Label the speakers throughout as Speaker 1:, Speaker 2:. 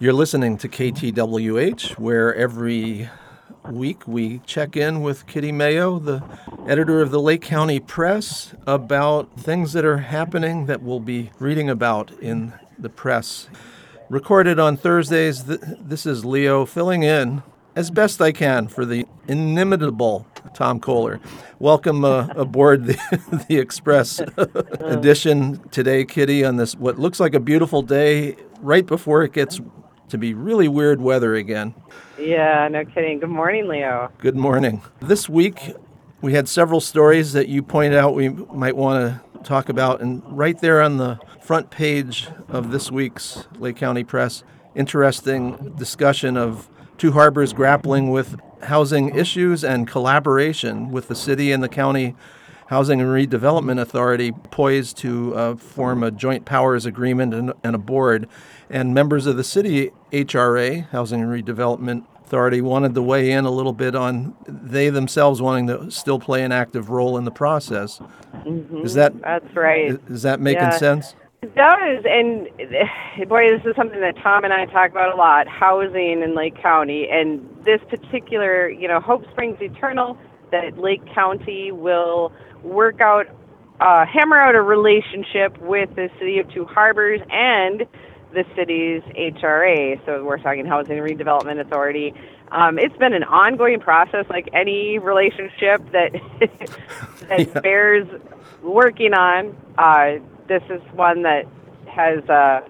Speaker 1: You're listening to KTWH, where every week we check in with Kitty Mayo, the editor of the Lake County Press, about things that are happening that we'll be reading about in the press. Recorded on Thursdays, this is Leo filling in as best I can for the inimitable Tom Kohler. Welcome aboard the Express edition today, Kitty, on this what looks like a beautiful day right before it gets to be really weird weather again.
Speaker 2: Yeah, no kidding. Good morning, Leo.
Speaker 1: Good morning. This week, we had several stories that you pointed out we might want to talk about, and right there on the front page of this week's Lake County Press, interesting discussion of Two Harbors grappling with housing issues and collaboration with the city and the county Housing and Redevelopment Authority poised to form a joint powers agreement and a board. And members of the city HRA, Housing and Redevelopment Authority, wanted to weigh in a little bit on they themselves wanting to still play an active role in the process.
Speaker 2: Mm-hmm.
Speaker 1: That's
Speaker 2: right.
Speaker 1: Is that making sense?
Speaker 2: It does, and boy, this is something that Tom and I talk about a lot, housing in Lake County, and this particular, hope springs eternal that Lake County will work out, hammer out a relationship with the city of Two Harbors and the city's HRA, so we're talking Housing and Redevelopment Authority. It's been an ongoing process, like any relationship that bears working on. This is one that has,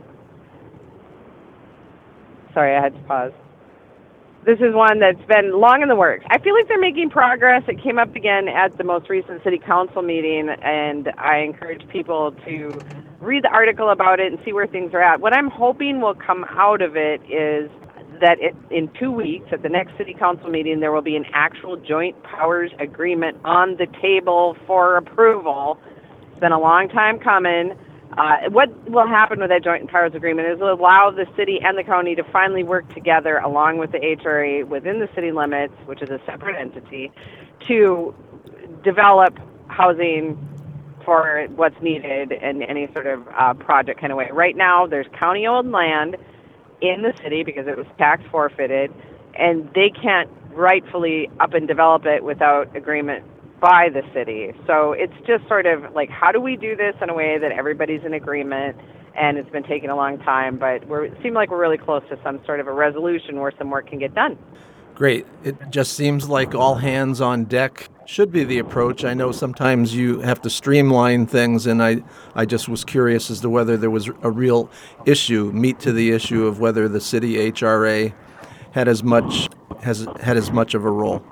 Speaker 2: sorry, I had to pause. This is one that's been long in the works. I feel like they're making progress. It came up again at the most recent city council meeting, and I encourage people to read the article about it and see where things are at. What I'm hoping will come out of it is that in 2 weeks, at the next city council meeting, there will be an actual joint powers agreement on the table for approval. It's been a long time coming. What will happen with that joint powers agreement is it'll allow the city and the county to finally work together along with the HRA within the city limits, which is a separate entity, to develop housing for what's needed in any sort of project kind of way. Right now, there's county-owned land in the city because it was tax forfeited, and they can't rightfully up and develop it without agreement by the city. So it's just sort of like, how do we do this in a way that everybody's in agreement? And it's been taking a long time, but it seems like we're really close to some sort of a resolution where some work can get done.
Speaker 1: Great. It just seems like all hands on deck should be the approach. I know sometimes you have to streamline things, and I just was curious as to whether there was a real meat to the issue of whether the city HRA had as much of a role.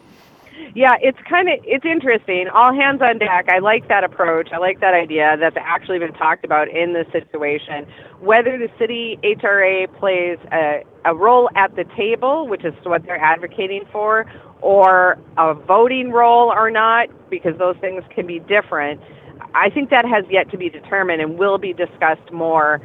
Speaker 2: Yeah, it's interesting. All hands on deck. I like that approach. I like that idea. That's actually been talked about in this situation. Whether the city HRA plays a role at the table, which is what they're advocating for, or a voting role or not, because those things can be different, I think that has yet to be determined and will be discussed more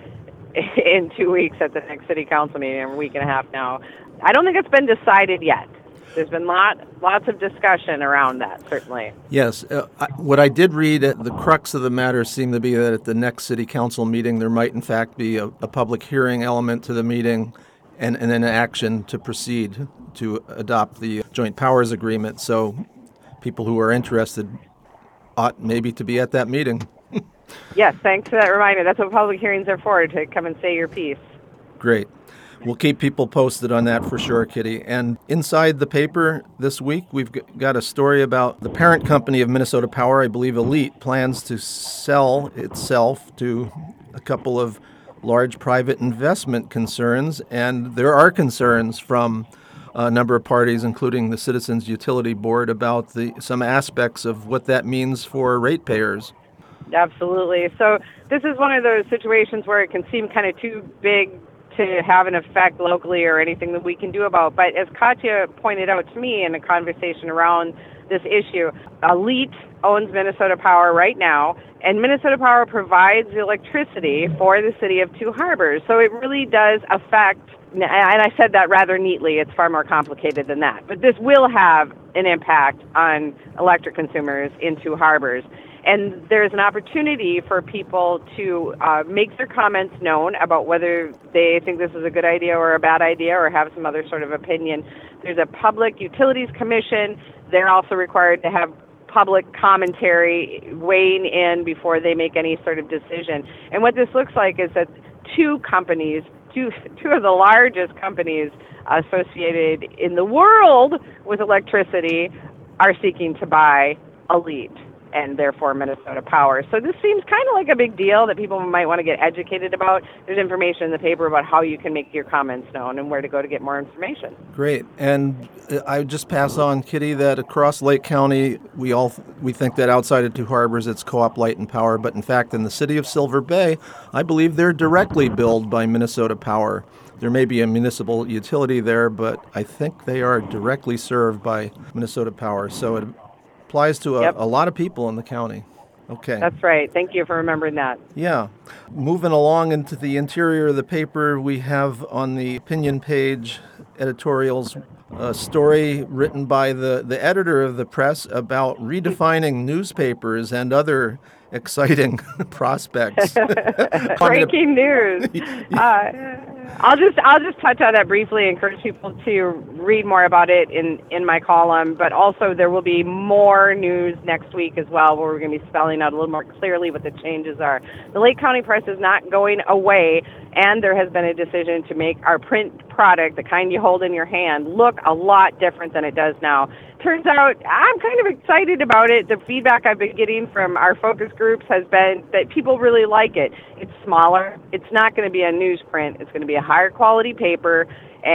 Speaker 2: in 2 weeks at the next city council meeting, a week and a half now. I don't think it's been decided yet. There's been lots of discussion around that, certainly.
Speaker 1: Yes. What I did read, the crux of the matter seemed to be that at the next city council meeting, there might in fact be a public hearing element to the meeting and then action to proceed to adopt the joint powers agreement. So people who are interested ought maybe to be at that meeting.
Speaker 2: Yes, thanks for that reminder. That's what public hearings are for, to come and say your piece.
Speaker 1: Great. We'll keep people posted on that for sure, Kitty. And inside the paper this week, we've got a story about the parent company of Minnesota Power, I believe Elite, plans to sell itself to a couple of large private investment concerns. And there are concerns from a number of parties, including the Citizens Utility Board, about some aspects of what that means for ratepayers.
Speaker 2: Absolutely. So this is one of those situations where it can seem kind of too big to have an effect locally or anything that we can do about. But as Katya pointed out to me in a conversation around this issue, Elite owns Minnesota Power right now, and Minnesota Power provides the electricity for the city of Two Harbors. So it really does affect, and I said that rather neatly, it's far more complicated than that. But this will have an impact on electric consumers in Two Harbors. And there's an opportunity for people to make their comments known about whether they think this is a good idea or a bad idea or have some other sort of opinion. There's a Public Utilities Commission. They're also required to have public commentary weighing in before they make any sort of decision. And what this looks like is that two of the largest companies associated in the world with electricity are seeking to buy ALLETE and therefore Minnesota Power. So this seems kind of like a big deal that people might want to get educated about. There's information in the paper about how you can make your comments known and where to go to get more information.
Speaker 1: Great. And I just pass on, Kitty, that across Lake County, we think that outside of Two Harbors, it's Co-op Light and Power. But in fact, in the city of Silver Bay, I believe they're directly billed by Minnesota Power. There may be a municipal utility there, but I think they are directly served by Minnesota Power. So it applies to a lot of people in the county. Okay.
Speaker 2: That's right. Thank you for remembering that.
Speaker 1: Yeah. Moving along into the interior of the paper, we have on the opinion page editorials a story written by the editor of the Press about redefining newspapers and other exciting prospects.
Speaker 2: Breaking news. I'll just touch on that briefly, encourage people to read more about it in my column, but also there will be more news next week as well, where we're going to be spelling out a little more clearly what the changes are. The Lake County Press is not going away, and there has been a decision to make our print product, the kind you hold in your hand, look a lot different than it does now. Turns out I'm kind of excited about it. The feedback I've been getting from our focus groups has been that people really like it. It's smaller. It's not going to be a newsprint. It's going to be a higher quality paper,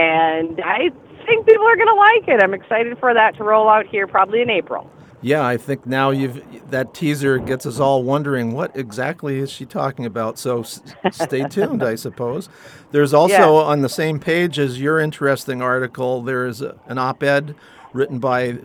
Speaker 2: and I think people are going to like it. I'm excited for that to roll out here probably in April.
Speaker 1: Yeah, I think now that teaser gets us all wondering what exactly is she talking about. So stay tuned, I suppose. There's also on the same page as your interesting article, there's an op-ed written by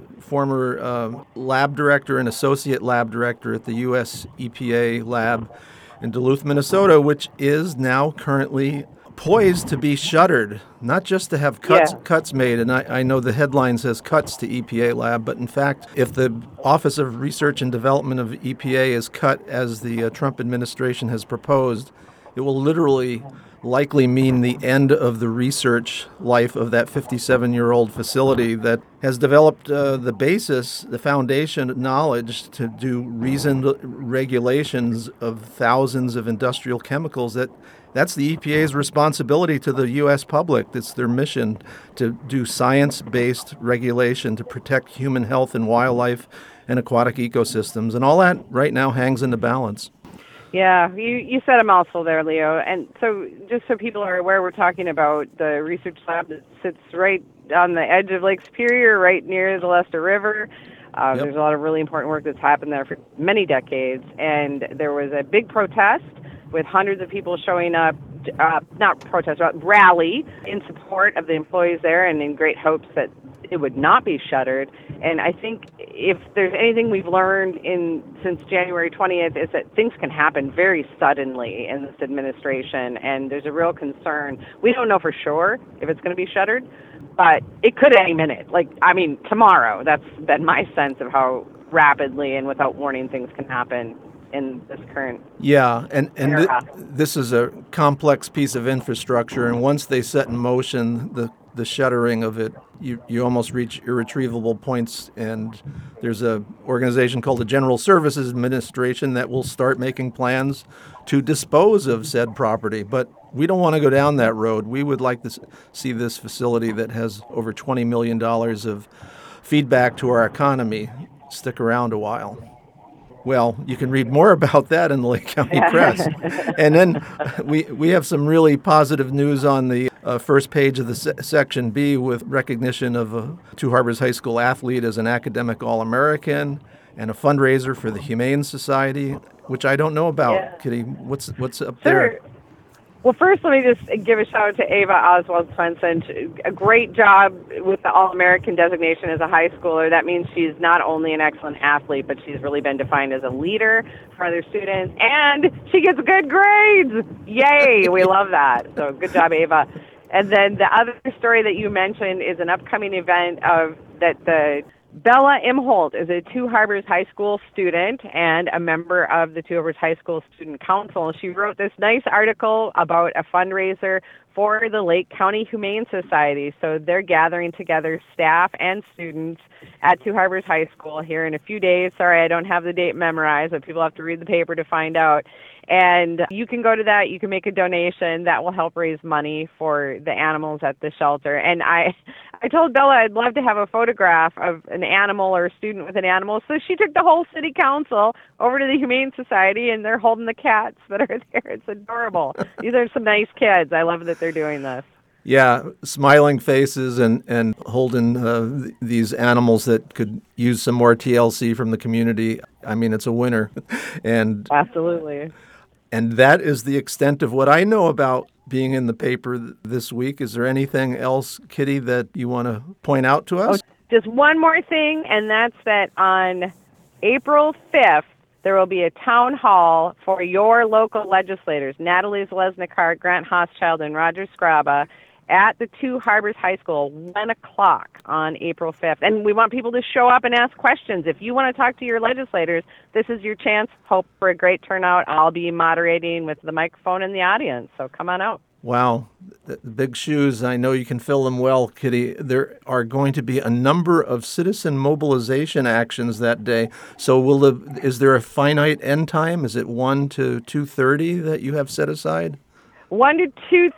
Speaker 1: former lab director and associate lab director at the U.S. EPA lab in Duluth, Minnesota, which is now currently poised to be shuttered, not just to have cuts made. And I know the headline says cuts to EPA lab, but in fact, if the Office of Research and Development of EPA is cut as the Trump administration has proposed, it will literally likely mean the end of the research life of that 57-year-old facility that has developed the basis, the foundation knowledge to do reasoned regulations of thousands of industrial chemicals. That's the EPA's responsibility to the U.S. public. It's their mission to do science-based regulation to protect human health and wildlife and aquatic ecosystems. And all that right now hangs in the balance.
Speaker 2: Yeah, you said a mouthful there, Leo. And so just so people are aware, we're talking about the research lab that sits right on the edge of Lake Superior, right near the Lester River. There's a lot of really important work that's happened there for many decades. And there was a big protest with hundreds of people showing up, not protest, but rally in support of the employees there and in great hopes that it would not be shuttered. And I think if there's anything we've learned since January 20th is that things can happen very suddenly in this administration, and there's a real concern. We don't know for sure if it's going to be shuttered, but it could any minute. Tomorrow. That's been my sense of how rapidly and without warning things can happen in this current
Speaker 1: and this is a complex piece of infrastructure, and once they set in motion the shuttering of it, you almost reach irretrievable points, and there's a organization called the General Services Administration that will start making plans to dispose of said property. But we don't want to go down that road. We would like to see this facility that has over $20 million of feedback to our economy stick around a while. Well, you can read more about that in the Lake County Press. And then we have some really positive news on the first page of the Section B with recognition of a Two Harbors High School athlete as an academic All-American and a fundraiser for the Humane Society, which I don't know about. Yeah. Kitty, what's up there?
Speaker 2: Well, first, let me just give a shout out to Ava Oswald Swenson. A great job with the All-American designation as a high schooler. That means she's not only an excellent athlete, but she's really been defined as a leader for other students. And she gets good grades. Yay, we love that. So good job, Ava. And then the other story that you mentioned is an upcoming event that the Bella Imholt is a Two Harbors High School student and a member of the Two Harbors High School Student Council. She wrote this nice article about a fundraiser for the Lake County Humane Society. So they're gathering together staff and students at Two Harbors High School here in a few days. Sorry, I don't have the date memorized, but people have to read the paper to find out. And you can go to that. You can make a donation. That will help raise money for the animals at the shelter. And I told Bella I'd love to have a photograph of an animal or a student with an animal. So she took the whole city council over to the Humane Society, and they're holding the cats that are there. It's adorable. These are some nice kids. I love that they're doing this.
Speaker 1: Yeah, smiling faces and holding these animals that could use some more TLC from the community. I mean, it's a winner. And
Speaker 2: absolutely.
Speaker 1: And that is the extent of what I know about being in the paper this week. Is there anything else, Kitty, that you want to point out to us?
Speaker 2: Just one more thing, and that's that on April 5th, there will be a town hall for your local legislators, Natalie Zalesnik, Grant Hochschild, and Roger Scraba, at the Two Harbors High School, 1 o'clock on April 5th. And we want people to show up and ask questions. If you want to talk to your legislators, this is your chance. Hope for a great turnout. I'll be moderating with the microphone in the audience, so come on out.
Speaker 1: Wow, the big shoes. I know you can fill them well, Kitty. There are going to be a number of citizen mobilization actions that day. So is there a finite end time? Is it 1 to 2:30 that you have set aside?
Speaker 2: 1 to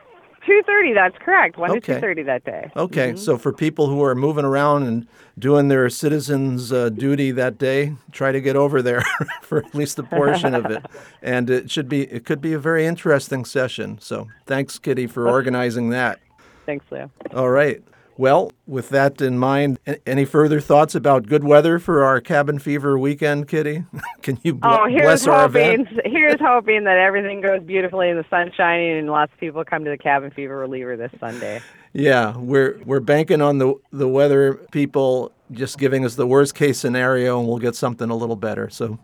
Speaker 2: 2:30, that's correct. 1 to 2:30 that day.
Speaker 1: Okay, So for people who are moving around and doing their citizens' duty that day, try to get over there for at least a portion of it. And it could be a very interesting session. So thanks, Kitty, for organizing that.
Speaker 2: Thanks, Leo.
Speaker 1: All right. Well, with that in mind, any further thoughts about good weather for our cabin fever weekend, Kitty? Can you bless our event?
Speaker 2: Here's hoping that everything goes beautifully and the sun's shining and lots of people come to the cabin fever reliever this Sunday.
Speaker 1: Yeah, we're banking on the weather people just giving us the worst case scenario, and we'll get something a little better. So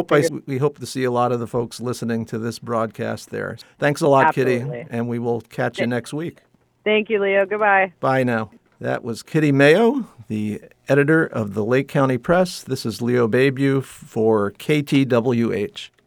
Speaker 1: we hope to see a lot of the folks listening to this broadcast there. Thanks a lot,
Speaker 2: Absolutely.
Speaker 1: Kitty, and we will catch you next week.
Speaker 2: Thank you, Leo. Goodbye.
Speaker 1: Bye now. That was Kitty Mayo, the editor of the Lake County Press. This is Leo Bayview for KTWH.